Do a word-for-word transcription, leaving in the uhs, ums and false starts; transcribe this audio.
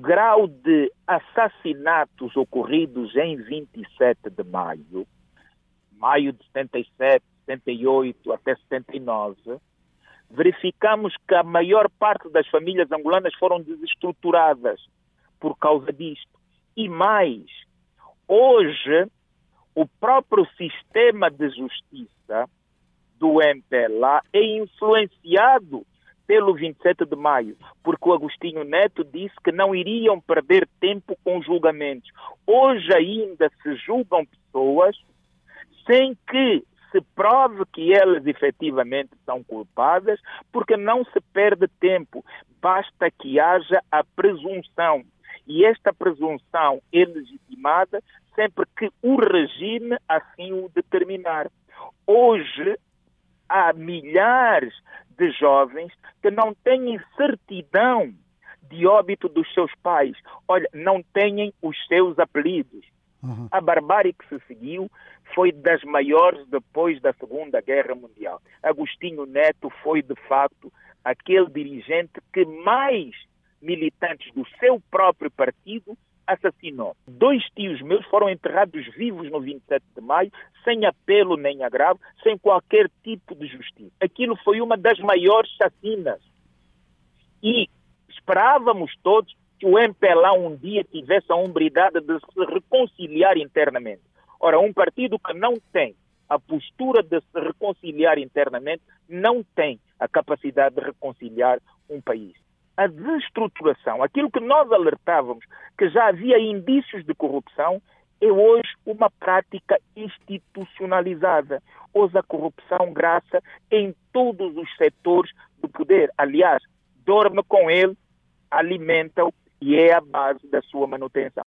grau de assassinatos ocorridos em vinte e sete de maio, maio de setenta e sete, setenta e oito até setenta e nove, verificamos que a maior parte das famílias angolanas foram desestruturadas por causa disto. E mais, hoje, o próprio sistema de justiça do M P L A é influenciado pelo vinte e sete de maio, porque o Agostinho Neto disse que não iriam perder tempo com julgamentos. Hoje ainda se julgam pessoas sem que se prove que elas efetivamente são culpadas, porque não se perde tempo. Basta que haja a presunção. E esta presunção é legitimada sempre que o regime assim o determinar. Hoje, há milhares de jovens que não têm certidão de óbito dos seus pais. Olha, não têm os seus apelidos. Uhum. A barbárie que se seguiu foi das maiores depois da Segunda Guerra Mundial. Agostinho Neto foi, de facto, aquele dirigente que mais militantes do seu próprio partido assassinou. Dois tios meus foram enterrados vivos no vinte e sete de maio, sem apelo nem agravo, sem qualquer tipo de justiça. Aquilo foi uma das maiores chacinas. E esperávamos todos que o M P L A um dia tivesse a hombridade de se reconciliar internamente. Ora, um partido que não tem a postura de se reconciliar internamente, não tem a capacidade de reconciliar um país. A desestruturação, aquilo que nós alertávamos, que já havia indícios de corrupção, é hoje uma prática institucionalizada. Hoje a corrupção graça em todos os setores do poder. Aliás, dorme com ele, alimenta-o e é a base da sua manutenção.